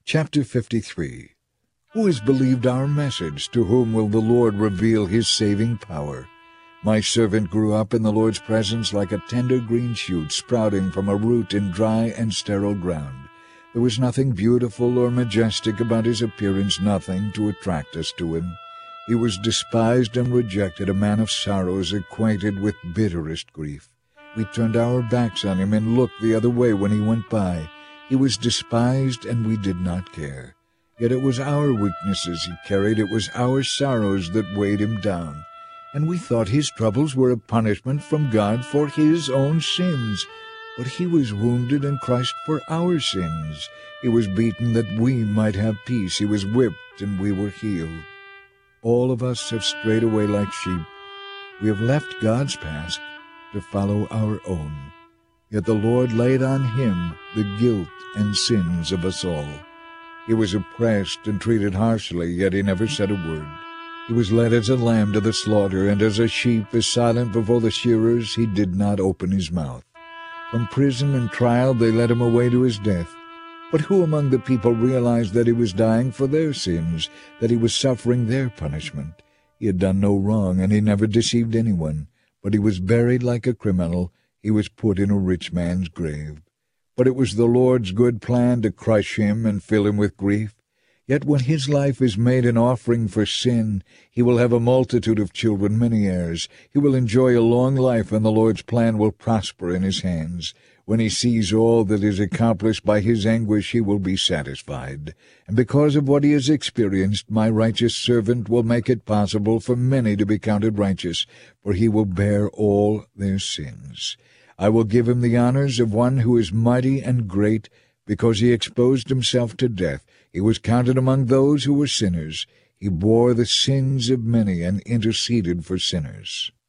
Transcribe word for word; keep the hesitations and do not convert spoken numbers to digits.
Chapter fifty-three. Who has believed our message? To whom will the Lord reveal his saving power? My servant grew up in the Lord's presence like a tender green shoot sprouting from a root in dry and sterile ground. There was nothing beautiful or majestic about his appearance, nothing to attract us to him. He was despised and rejected, a man of sorrows, acquainted with bitterest grief. We turned our backs on him and looked the other way when he went by. He was despised, and we did not care. Yet it was our weaknesses he carried, it was our sorrows that weighed him down. And we thought his troubles were a punishment from God for his own sins. But he was wounded and crushed for our sins. He was beaten that we might have peace. He was whipped, and we were healed. All of us have strayed away like sheep. We have left God's path to follow our own. Yet the Lord laid on him the guilt and sins of us all. He was oppressed and treated harshly, yet he never said a word. He was led as a lamb to the slaughter, and as a sheep is silent before the shearers, he did not open his mouth. From prison and trial they led him away to his death. But who among the people realized that he was dying for their sins, that he was suffering their punishment? He had done no wrong, and he never deceived anyone. But he was buried like a criminal. He was put in a rich man's grave. But it was the Lord's good plan to crush him and fill him with grief. Yet when his life is made an offering for sin, he will have a multitude of children, many heirs. He will enjoy a long life, and the Lord's plan will prosper in his hands. When he sees all that is accomplished by his anguish, he will be satisfied. And because of what he has experienced, my righteous servant will make it possible for many to be counted righteous, for he will bear all their sins. I will give him the honors of one who is mighty and great, because he exposed himself to death. He was counted among those who were sinners. He bore the sins of many and interceded for sinners.